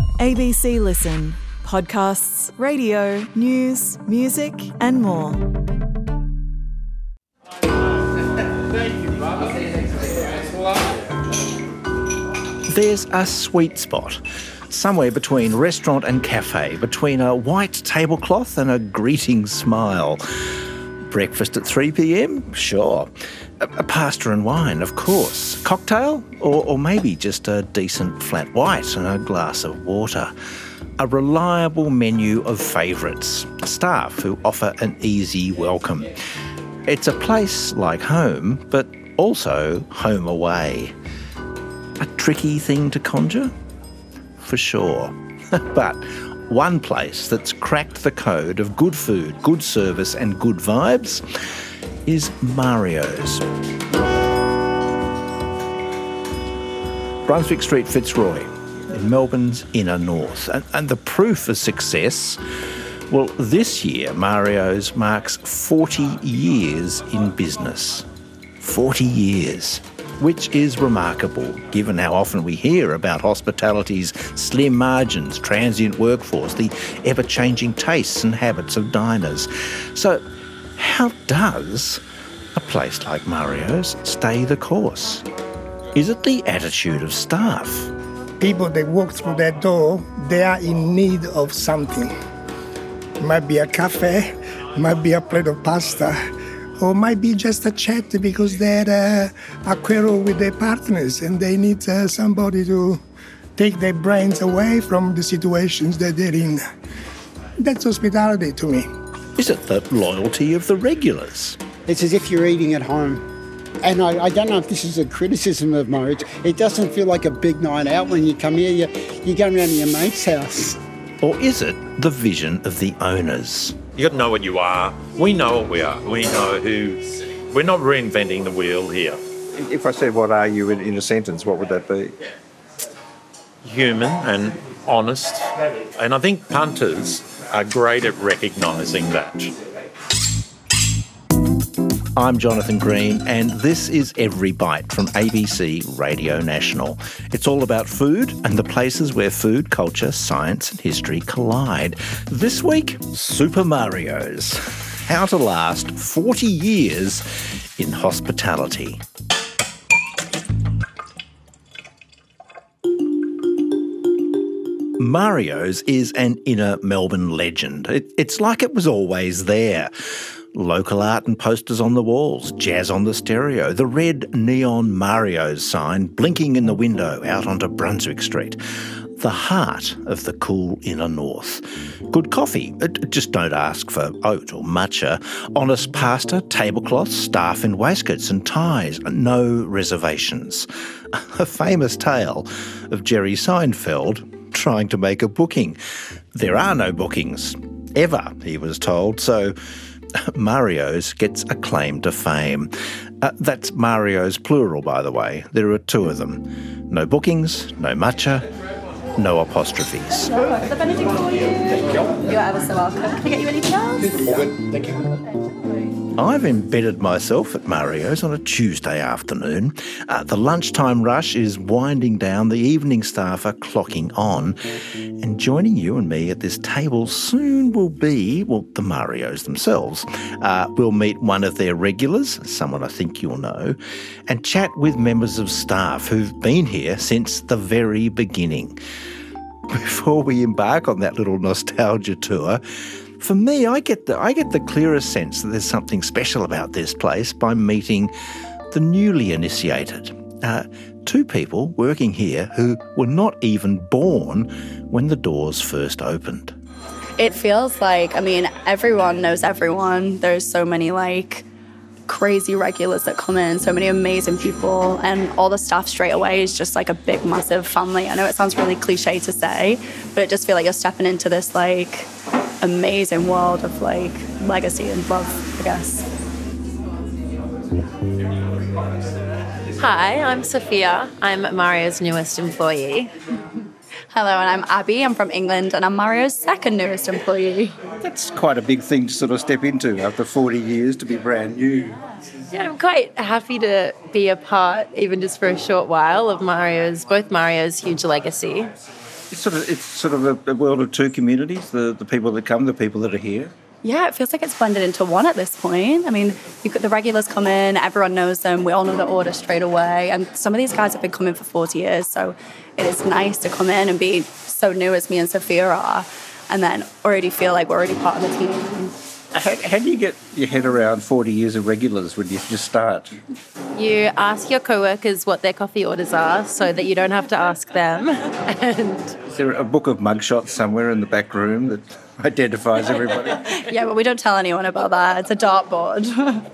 ABC Listen. Podcasts, radio, news, music and more. There's a sweet spot, somewhere between restaurant and cafe, between a white tablecloth and a greeting smile. Breakfast at 3 p.m? Sure. A pasta and wine, of course. Cocktail? Or maybe just a decent flat white and a glass of water. A reliable menu of favourites. Staff who offer an easy welcome. It's a place like home, but also home away. A tricky thing to conjure? For sure. But one place that's cracked the code of good food, good service and good vibes is Mario's. Brunswick Street, Fitzroy, in Melbourne's inner north. And the proof of success, well, this year Mario's marks 40 years in business. 40 years. Which is remarkable, given how often we hear about hospitality's slim margins, transient workforce, the ever-changing tastes and habits of diners. So, how does a place like Mario's stay the course? Is it the attitude of staff? People that walk through that door, they are in need of something. It might be a cafe, might be a plate of pasta, or might be just a chat because they had a quarrel with their partners and they need somebody to take their brains away from the situations that they're in. That's hospitality to me. Is it the loyalty of the regulars? It's as if you're eating at home. And I don't know if this is a criticism of marriage. It doesn't feel like a big night out when you come here. You're going around to your mate's house. Or is it the vision of the owners? You got to know what you are. We know what we are. We know who. We're not reinventing the wheel here. If I said, what are you in a sentence, what would that be? Human and honest. And I think punters are great at recognising that. I'm Jonathan Green, and this is Every Bite from ABC Radio National. It's all about food and the places where food, culture, science and history collide. This week, Super Mario's. How to last 40 years in hospitality. Mario's is an inner Melbourne legend. It's like it was always there. Local art and posters on the walls, jazz on the stereo, the red neon Mario's sign blinking in the window out onto Brunswick Street. The heart of the cool inner north. Good coffee, just don't ask for oat or matcha. Honest pasta, tablecloths, staff in waistcoats and ties, no reservations. A famous tale of Jerry Seinfeld trying to make a booking. There are no bookings, ever, he was told, so Mario's gets a claim to fame. That's Mario's plural, by the way. There are two of them. No bookings, no matcha, no apostrophes. The Benedict for you. Thank you. You're ever so welcome. Can I get you anything else? All good, thank you. I've embedded myself at Mario's on a Tuesday afternoon. The lunchtime rush is winding down, the evening staff are clocking on, and joining you and me at this table soon will be, well, the Mario's themselves. We'll meet one of their regulars, someone I think you'll know, and chat with members of staff who've been here since the very beginning. Before we embark on that little nostalgia tour, for me, I get the clearest sense that there's something special about this place by meeting the newly initiated. Two people working here who were not even born when the doors first opened. It feels like, everyone knows everyone. There's so many, crazy regulars that come in, so many amazing people, and all the staff straight away is just like a big, massive family. I know it sounds really cliche to say, but it just feels like you're stepping into this, amazing world of legacy and love, I guess. Hi, I'm Sophia. I'm Mario's newest employee. Hello, and I'm Abby. I'm from England, and I'm Mario's second newest employee. That's quite a big thing to sort of step into after 40 years to be brand new. Yeah, I'm quite happy to be a part, even just for a short while, of both Mario's huge legacy. It's sort of a world of two communities, the people that come, the people that are here. Yeah, it feels like it's blended into one at this point. I mean, the regulars come in, everyone knows them, we all know the order straight away. And some of these guys have been coming for 40 years, so it is nice to come in and be so new as me and Sophia are, and then already feel like we're already part of the team. How do you get your head around 40 years of regulars when you just start? You ask your co-workers what their coffee orders are so that you don't have to ask them. And Is there a book of mugshots somewhere in the back room that identifies everybody? Yeah, but we don't tell anyone about that. It's a dartboard.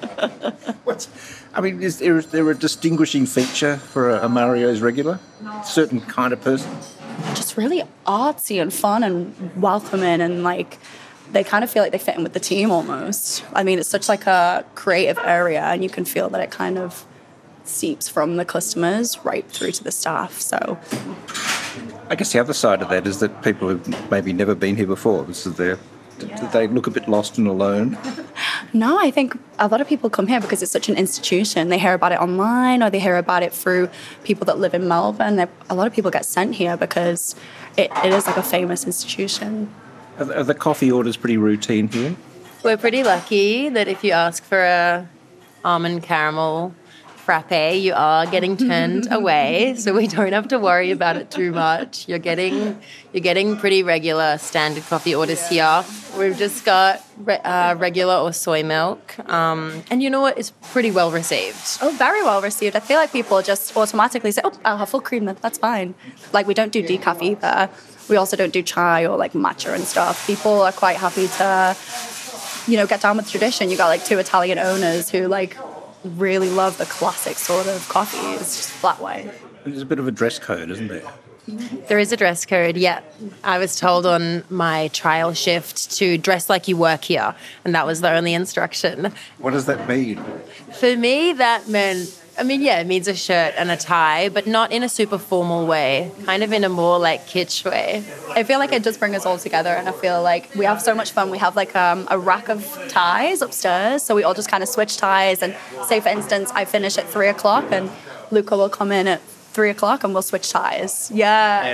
Is there a distinguishing feature for a Mario's regular? Certain kind of person? Just really artsy and fun and welcoming, and like they kind of feel like they fit in with the team almost. I mean, it's such like a creative area, and you can feel that it kind of seeps from the customers right through to the staff. So I guess the other side of that is that people who've maybe never been here before, do they look a bit lost and alone? no, I think a lot of people come here because it's such an institution. They hear about it online, or they hear about it through people that live in Melbourne. A lot of people get sent here because it is like a famous institution. Are the coffee orders pretty routine here? we're pretty lucky that if you ask for a almond caramel frappe, you are getting turned away, so we don't have to worry about it too much. You're getting pretty regular standard coffee orders here. We've just got regular or soy milk, and you know what? It's pretty well received. Oh, very well received. I feel like people just automatically say, "Oh, I'll have full cream then. That's fine." Like we don't do decaf either. We also don't do chai or like matcha and stuff. People are quite happy to, get down with tradition. You got like 2 Italian owners who like really love the classic sort of coffee. It's just flat white. There's a bit of a dress code, isn't there? There is a dress code, yeah. I was told on my trial shift to dress like you work here, and that was the only instruction. What does that mean? For me, that meant, it means a shirt and a tie, but not in a super formal way, kind of in a more like kitsch way. I feel like it does bring us all together, and I feel like we have so much fun. We have like a rack of ties upstairs, so we all just kind of switch ties, and say for instance, I finish at 3:00 and Luca will come in at 3:00 and we'll switch ties. Yeah.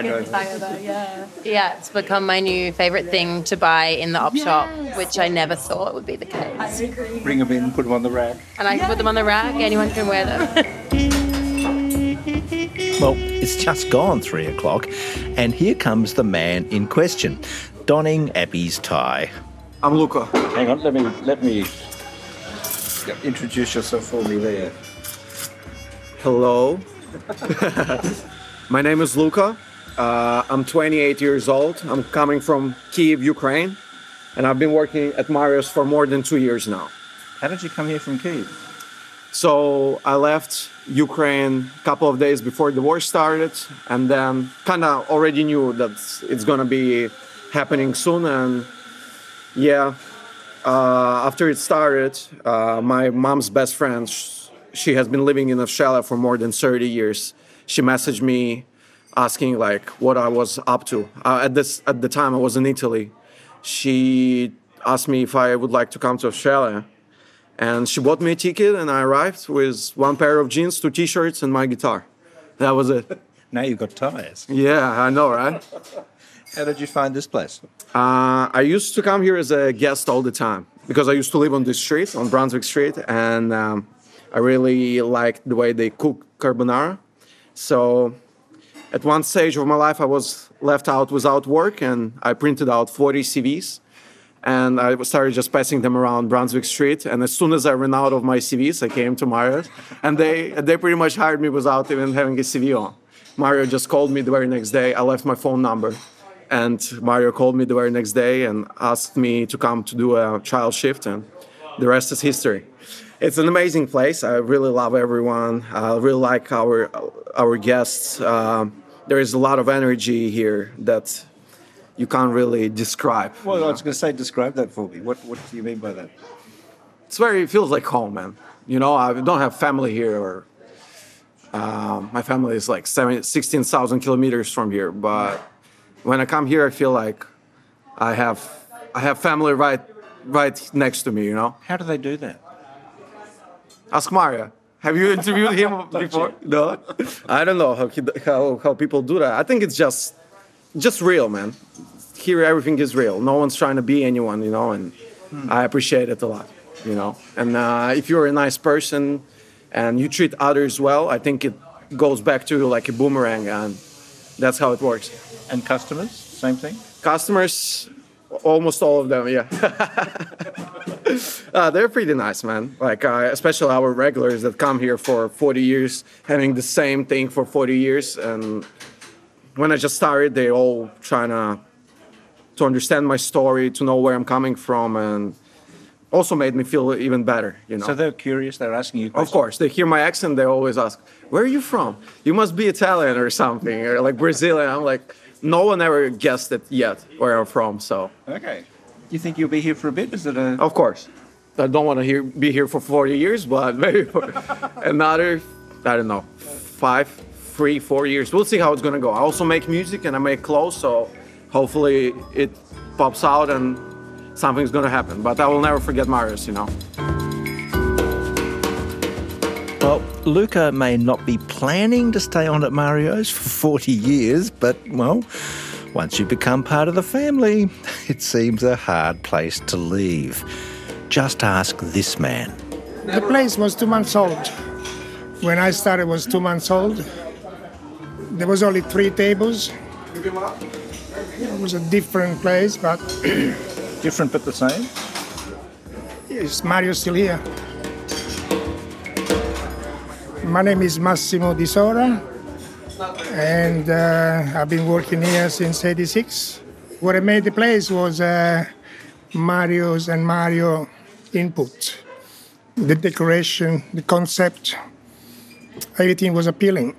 Yeah, it's become my new favourite thing to buy in the op shop, which I never thought would be the case. I agree. Bring them in, put them on the rack. And I can put them on the rack, anyone can wear them. Well, it's just gone 3:00, and here comes the man in question, donning Abby's tie. I'm Luca. Hang on, let me introduce yourself for me there. Hello. My name is Luca. I'm 28 years old. I'm coming from Kyiv, Ukraine, and I've been working at Mario's for more than 2 years now. How did you come here from Kyiv? So I left Ukraine a couple of days before the war started, and then kind of already knew that it's going to be happening soon. And after it started, my mom's best friend, she has been living in Australia for more than 30 years. She messaged me asking like what I was up to. At the time I was in Italy. She asked me if I would like to come to Australia. And she bought me a ticket, and I arrived with 1 pair of jeans, 2 t-shirts, and my guitar. That was it. Now you've got ties. Yeah, I know, right? How did you find this place? I used to come here as a guest all the time because I used to live on this street, on Brunswick Street, and I really liked the way they cook carbonara. So at one stage of my life, I was left out without work, and I printed out 40 CVs, and I started just passing them around Brunswick Street. And as soon as I ran out of my CVs, I came to Mario's, and they pretty much hired me without even having a CV on. Mario just called me the very next day. I left my phone number, and Mario called me the very next day and asked me to come to do a trial shift, and the rest is history. It's an amazing place. I really love everyone. I really like our guests. There is a lot of energy here that you can't really describe. Well, I was going to say, describe that for me. What do you mean by that? It feels like home, man. I don't have family here, or my family is like 16,000 kilometers from here. But when I come here, I feel like I have family right next to me. How do they do that? Ask Mario. Have you interviewed him before? No? I don't know how people do that. I think it's just just real, man. Here, everything is real. No one's trying to be anyone, and I appreciate it a lot, And if you're a nice person and you treat others well, I think it goes back to you like a boomerang, and that's how it works. And customers, same thing? Customers, almost all of them, yeah. They're pretty nice, man. Like, especially our regulars that come here for 40 years, having the same thing for 40 years. And when I just started, they all trying to understand my story, to know where I'm coming from, and also made me feel even better, So they're curious, they're asking you questions? Of course. They hear my accent, they always ask, where are you from? You must be Italian or something, or like Brazilian. I'm like, no one ever guessed it yet where I'm from, so. Okay. Do you think you'll be here for a bit? Is it a... Of course. I don't want to be here for 40 years, but maybe for another, I don't know, 3, 4 years. We'll see how it's going to go. I also make music and I make clothes, so hopefully it pops out and something's going to happen. But I will never forget Marios, Well, Luka may not be planning to stay on at Mario's for 40 years, but, well, once you become part of the family, it seems a hard place to leave. Just ask this man. The place was 2 months old. When I started, it was 2 months old. There was only 3 tables. It was a different place, but... Different but the same? Is Mario still here? My name is Massimo Di Sora, and I've been working here since '86. What made the place was Mario's and Mario input. The decoration, the concept, everything was appealing.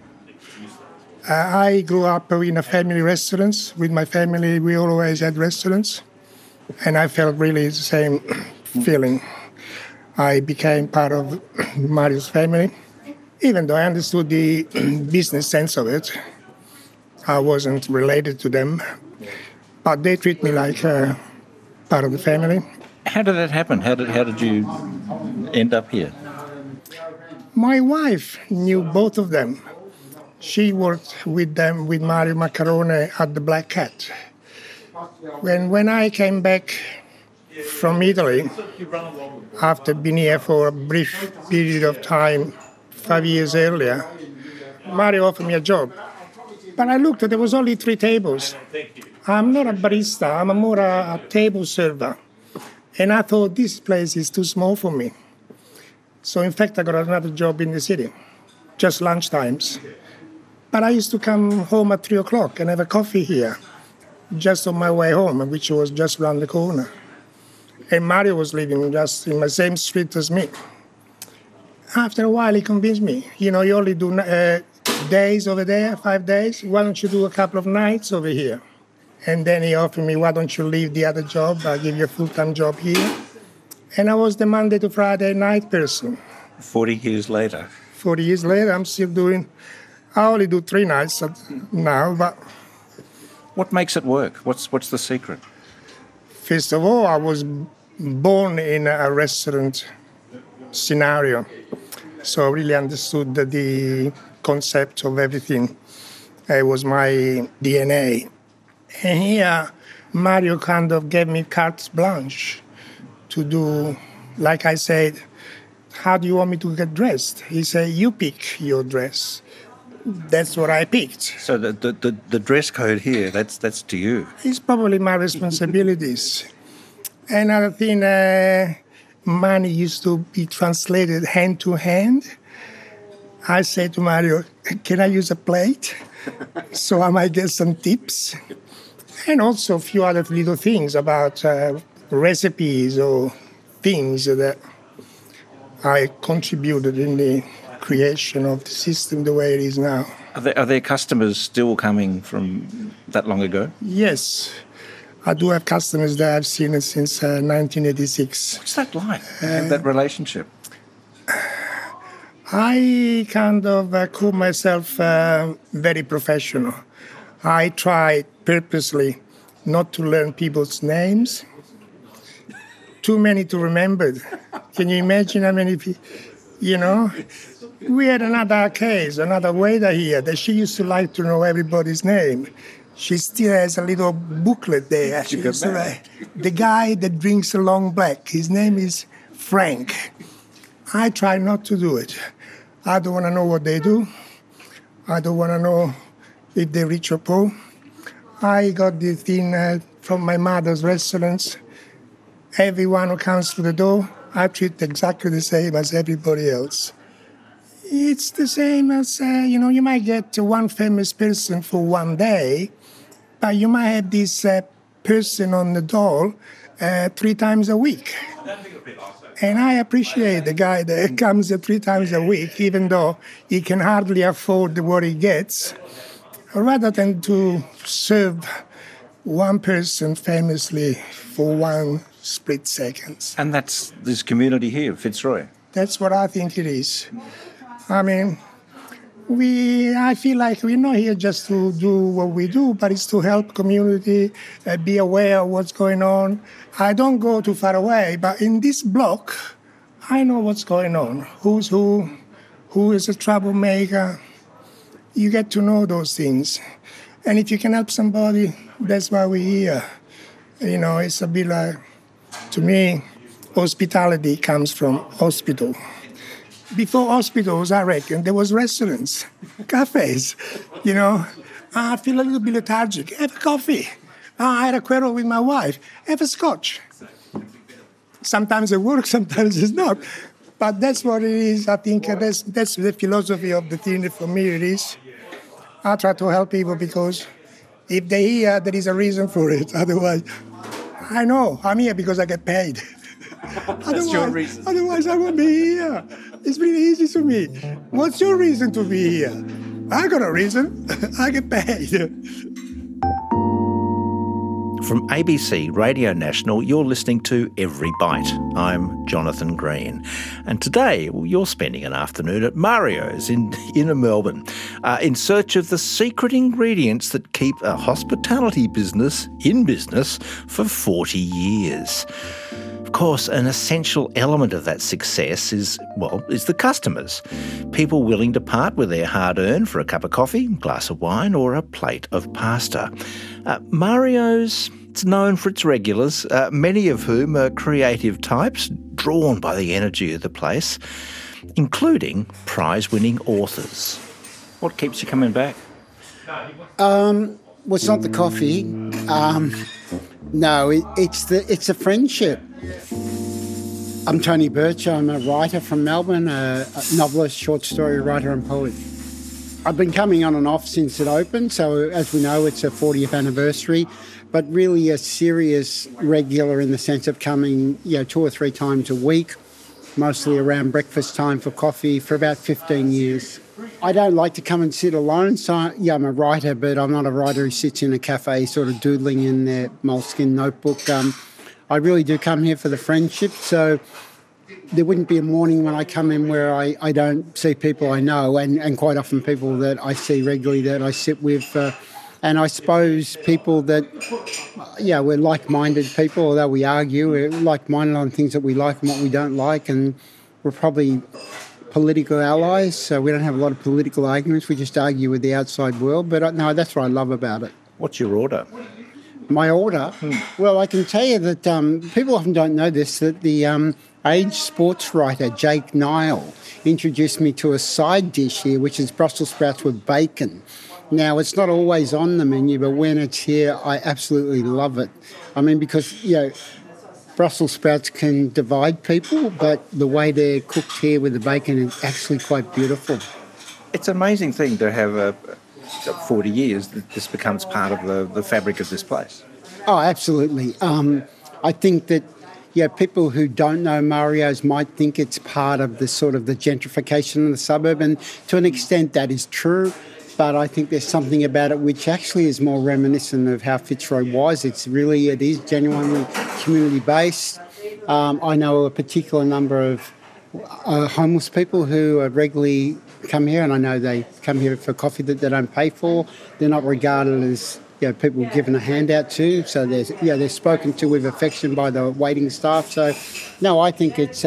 I grew up in a family restaurant. With my family, we always had restaurants, and I felt really the same feeling. I became part of Mario's family. Even though I understood the business sense of it, I wasn't related to them. But they treat me like part of the family. How did that happen? How did you end up here? My wife knew both of them. She worked with them, with Mario Maccarone at the Black Cat. When I came back from Italy, after being here for a brief period of time, 5 years earlier, Mario offered me a job. But I looked, there was only 3 tables. I'm not a barista, I'm more a table server. And I thought, this place is too small for me. So in fact, I got another job in the city, just lunchtimes. But I used to come home at 3 o'clock and have a coffee here, just on my way home, which was just around the corner. And Mario was living just in the same street as me. After a while, he convinced me, you only do days over there, 5 days. Why don't you do a couple of nights over here? And then he offered me, why don't you leave the other job? I'll give you a full-time job here. And I was the Monday to Friday night person. 40 years later. 40 years later, I'm still doing, I only do 3 nights now, but... What makes it work? What's the secret? First of all, I was born in a restaurant scenario. So I really understood the concept of everything. It was my DNA. And here, Mario kind of gave me carte blanche to do, like I said, how do you want me to get dressed? He said, you pick your dress. That's what I picked. So the dress code here, that's to you. It's probably my responsibilities. Another thing, money used to be translated hand to hand. I said to Mario, can I use a plate? So I might get some tips. And also a few other little things about recipes or things that I contributed in the creation of the system the way it is now. Are there customers still coming from that long ago? Yes. I do have customers that I've seen since 1986. What's that like, that relationship? I kind of call myself very professional. I try purposely not to learn people's names. Too many to remember. Can you imagine how many people, We had another case, another waiter here, that she used to like to know everybody's name. She still has a little booklet there. The guy that drinks a long black, his name is Frank. I try not to do it. I don't want to know what they do. I don't want to know if they're rich or poor. I got the thing from my mother's restaurants. Everyone who comes through the door, I treat exactly the same as everybody else. It's the same as, you might get one famous person for one day, but you might have this person on the door 3 times a week. And I appreciate the guy that comes 3 times a week, even though he can hardly afford what he gets, rather than to serve one person famously for 1 split second. And that's this community here, Fitzroy. That's what I think it is. I mean, I feel like we're not here just to do what we do, but it's to help community, be aware of what's going on. I don't go too far away, but in this block, I know what's going on. Who's who is a troublemaker. You get to know those things. And if you can help somebody, that's why we're here. It's a bit like, to me, hospitality comes from hospital. Before hospitals, I reckon, there was restaurants, cafes, I feel a little bit lethargic. Have a coffee. I had a quarrel with my wife. Have a scotch. Sometimes it works, sometimes it's not. But that's what it is. I think that's the philosophy of the thing. For me, it is. I try to help people because if they're here, there is a reason for it. Otherwise, I know. I'm here because I get paid. That's your reason. Otherwise, I won't be here. It's really easy to me. What's your reason to be here? I got a reason. I get paid. From ABC Radio National, you're listening to Every Bite. I'm Jonathan Green. And today, you're spending an afternoon at Mario's in inner Melbourne in search of the secret ingredients that keep a hospitality business in business for 40 years. Of course, an essential element of that success is the customers. People willing to part with their hard-earned for a cup of coffee, glass of wine or a plate of pasta. Mario's, it's known for its regulars, many of whom are creative types drawn by the energy of the place, including prize-winning authors. What keeps you coming back? It's not the coffee. No, it's a friendship. I'm Tony Birch. I'm a writer from Melbourne, a novelist, short story writer and poet. I've been coming on and off since it opened, so as we know, it's a 40th anniversary, but really a serious regular in the sense of coming 2 or 3 times a week, mostly around breakfast time for coffee for about 15 years. I don't like to come and sit alone, so I'm a writer, but I'm not a writer who sits in a cafe sort of doodling in their moleskin notebook. I really do come here for the friendship, so there wouldn't be a morning when I come in where I don't see people I know, and quite often people that I see regularly that I sit with. And I suppose people that, we're like-minded people, although we argue, we're like-minded on things that we like and what we don't like, and we're probably political allies, so we don't have a lot of political arguments. We just argue with the outside world, but no, that's what I love about it. What's your order? My order? Well, I can tell you that people often don't know this, that the aged sports writer Jake Nile introduced me to a side dish here, which is Brussels sprouts with bacon. Now, it's not always on the menu, but when it's here, I absolutely love it. I mean, because, Brussels sprouts can divide people, but the way they're cooked here with the bacon is actually quite beautiful. It's an amazing thing to have 40 years that this becomes part of the fabric of this place. Oh, absolutely. I think that people who don't know Mario's might think it's part of the sort of the gentrification of the suburb, and to an extent that is true. But I think there's something about it which actually is more reminiscent of how Fitzroy was. It is genuinely community-based. I know a particular number of homeless people who regularly come here, and I know they come here for coffee that they don't pay for. They're not regarded as people given a handout to, so they're spoken to with affection by the waiting staff. So, no, I think its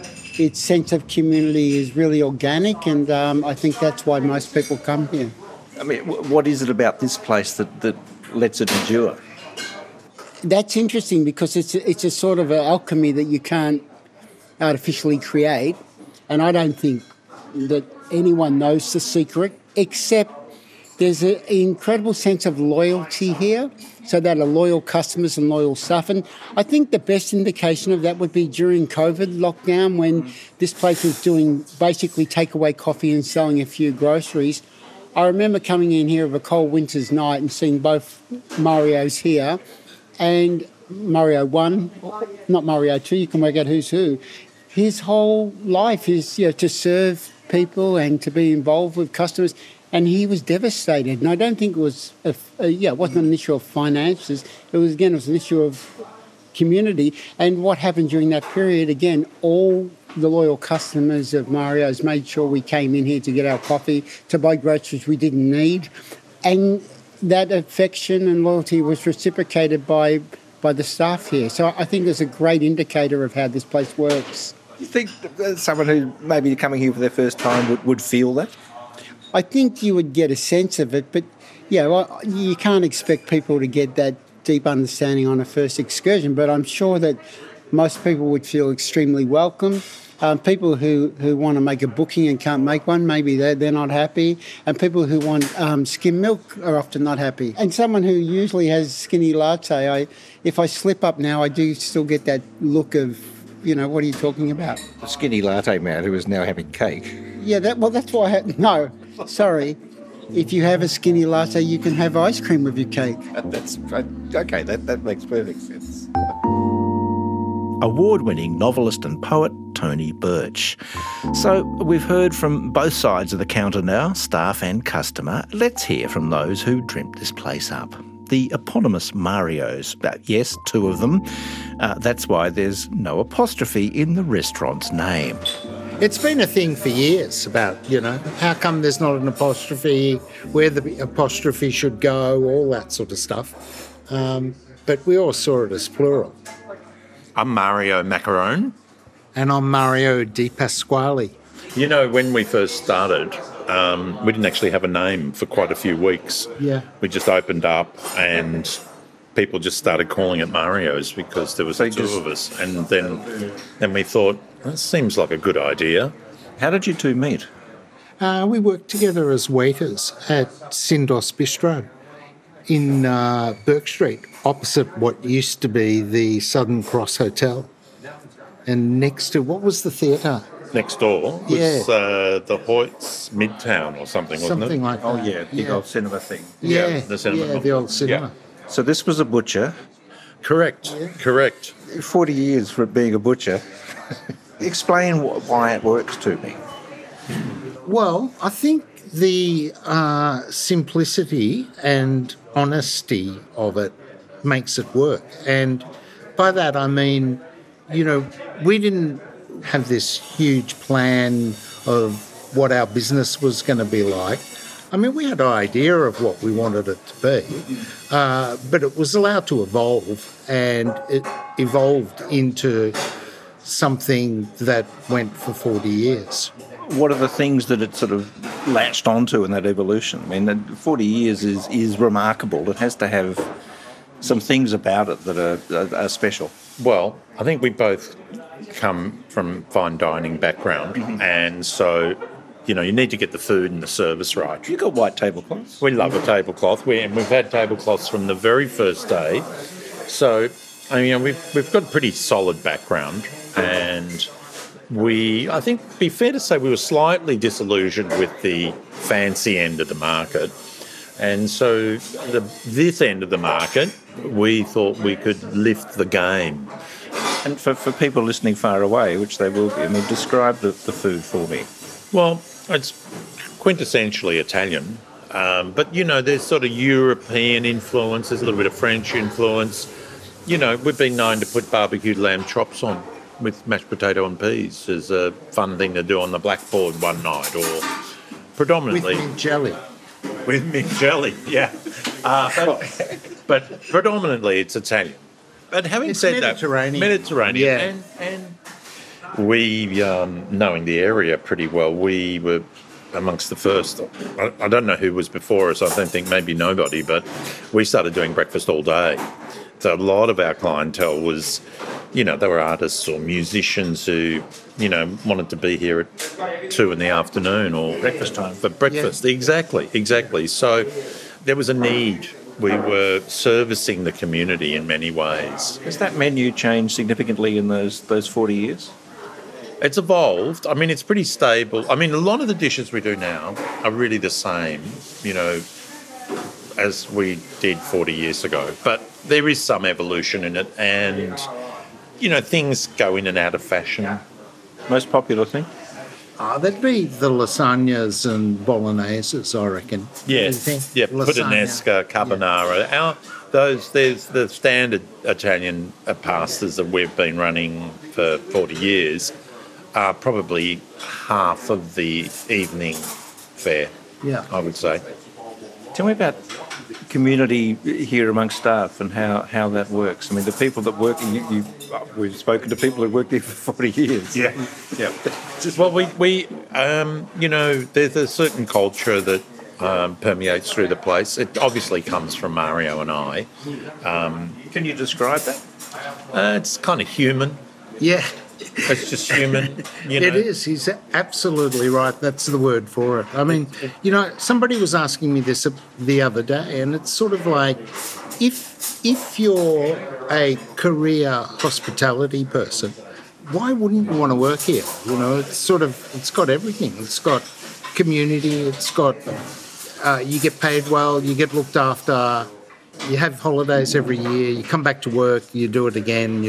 sense of community is really organic, and I think that's why most people come here. I mean, what is it about this place that lets it endure? That's interesting because it's a sort of an alchemy that you can't artificially create, and I don't think that anyone knows the secret, except there's an incredible sense of loyalty here, so that are loyal customers and loyal staff. And I think the best indication of that would be during COVID lockdown, when this place was doing basically takeaway coffee and selling a few groceries. I remember coming in here of a cold winter's night and seeing both Marios here, and Mario 1, not Mario 2, you can work out who's who. His whole life is to serve people and to be involved with customers, and he was devastated. And I don't think it was, it wasn't an issue of finances. It was an issue of community. And what happened during that period, again, all the loyal customers of Mario's made sure we came in here to get our coffee, to buy groceries we didn't need. And that affection and loyalty was reciprocated by the staff here. So I think it's a great indicator of how this place works. You think someone who may be coming here for their first time would feel that? I think you would get a sense of it, but you can't expect people to get that deep understanding on a first excursion, but I'm sure that most people would feel extremely welcome. People who want to make a booking and can't make one, maybe they're not happy. And people who want skim milk are often not happy. And someone who usually has skinny latte, if I slip up now, I do still get that look of, what are you talking about? A skinny latte man who is now having cake. Yeah, that's why no, sorry. If you have a skinny latte, you can have ice cream with your cake. That's okay, that makes perfect sense. Award-winning novelist and poet Tony Birch. So we've heard from both sides of the counter now, staff and customer. Let's hear from those who dreamt this place up. The eponymous Marios. Yes, two of them. That's why there's no apostrophe in the restaurant's name. It's been a thing for years about, how come there's not an apostrophe, where the apostrophe should go, all that sort of stuff. But we all saw it as plural. I'm Mario Macaron. And I'm Mario Di Pasquale. When we first started, we didn't actually have a name for quite a few weeks. Yeah. We just opened up and people just started calling it Mario's because there was the two of us. And then we thought, that seems like a good idea. How did you two meet? We worked together as waiters at Sindos Bistro in Burke Street, opposite what used to be the Southern Cross Hotel. And next to, what was the theatre? Next door was the Hoyts Midtown or something, wasn't it? Something like that. Oh, yeah, the old cinema thing. Yeah, the cinema. Yeah, the old cinema. Yeah. So this was a butcher. Correct, correct. 40 years for being a butcher. Explain why it works to me. Well, I think the simplicity and honesty of it makes it work. And by that I mean, we didn't have this huge plan of what our business was going to be like. I mean, we had an idea of what we wanted it to be, but it was allowed to evolve, and it evolved into something that went for 40 years. What are the things that it sort of latched onto in that evolution? I mean, 40 years is remarkable. It has to have some things about it that are special. Well, I think we both come from fine dining background, and so, you need to get the food and the service right. You got white tablecloths? We love a tablecloth, and we've had tablecloths from the very first day. So, we've got a pretty solid background, and I think it'd be fair to say we were slightly disillusioned with the fancy end of the market. And so this end of the market, we thought we could lift the game. And for people listening far away, which they will be, describe the food for me. Well, it's quintessentially Italian, but, there's sort of European influence, there's a little bit of French influence. We've been known to put barbecued lamb chops on with mashed potato and peas as a fun thing to do on the blackboard one night, or predominantly... With mint jelly. With mint jelly, yeah. But predominantly it's Italian. But having said Mediterranean. that... Mediterranean. Yeah. And we, knowing the area pretty well, we were amongst the first. I don't know who was before us. I don't think maybe nobody, but we started doing breakfast all day. So a lot of our clientele was, they were artists or musicians who, wanted to be here at 2 p.m. or Breakfast time. For breakfast. Yeah. Exactly. So there was a need. We were servicing the community in many ways. Has that menu changed significantly in those 40 years? It's evolved. I mean, it's pretty stable. I mean, a lot of the dishes we do now are really the same, as we did 40 years ago. But there is some evolution in it, and, things go in and out of fashion. Most popular thing? That'd be the lasagnas and bologneses, I reckon. Yes, puttanesca, carbonara. There's the standard Italian pastas that we've been running for 40 years are probably half of the evening fare, I would say. Tell me about community here amongst staff and how that works. I mean, the people that work, we've spoken to people who worked there for 40 years. Yeah. Well, we there's a certain culture that permeates through the place. It obviously comes from Mario and I. Can you describe that? It's kind of human. Yeah. It's just human, It is. He's absolutely right. That's the word for it. I mean, somebody was asking me this the other day, and it's sort of like, if you're a career hospitality person, why wouldn't you want to work here? It's got everything. It's got community. It's got, you get paid well, you get looked after. You have holidays every year, you come back to work, you do it again.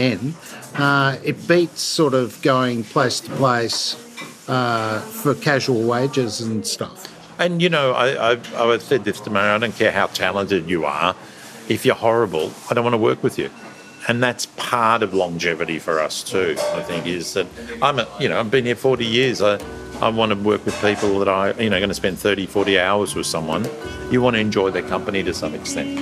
It beats sort of going place to place for casual wages and stuff. And, I've said this to Mary, I don't care how talented you are. If you're horrible, I don't want to work with you. And that's part of longevity for us too, I think, is that I've been here 40 years. I want to work with people that are going to spend 30, 40 hours with someone. You want to enjoy their company to some extent.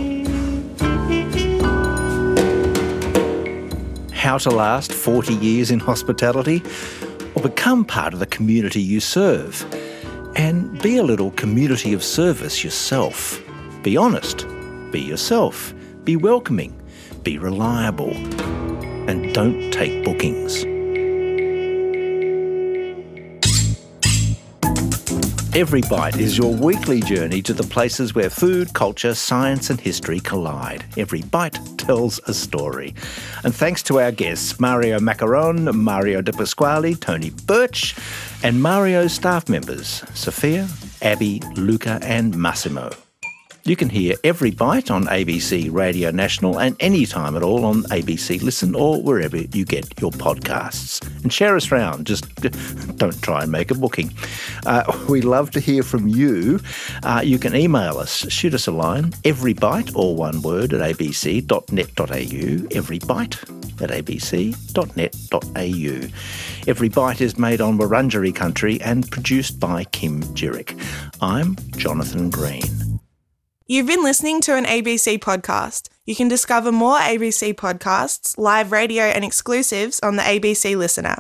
How to last 40 years in hospitality? Or become part of the community you serve? And be a little community of service yourself. Be honest. Be yourself. Be welcoming. Be reliable. And don't take bookings. Every Bite is your weekly journey to the places where food, culture, science and history collide. Every Bite tells a story. And thanks to our guests, Mario Maccarone, Mario De Pasquale, Tony Birch, and Mario's staff members, Sophia, Abby, Luca and Massimo. You can hear Every Bite on ABC Radio National and anytime at all on ABC Listen or wherever you get your podcasts. And share us round. Just don't try and make a booking. We love to hear from you. You can email us, shoot us a line, everybite, all one word, at abc.net.au, everybite@abc.net.au. Every Bite is made on Wurundjeri country and produced by Kim Jirick. I'm Jonathan Green. You've been listening to an ABC podcast. You can discover more ABC podcasts, live radio and exclusives on the ABC Listen app.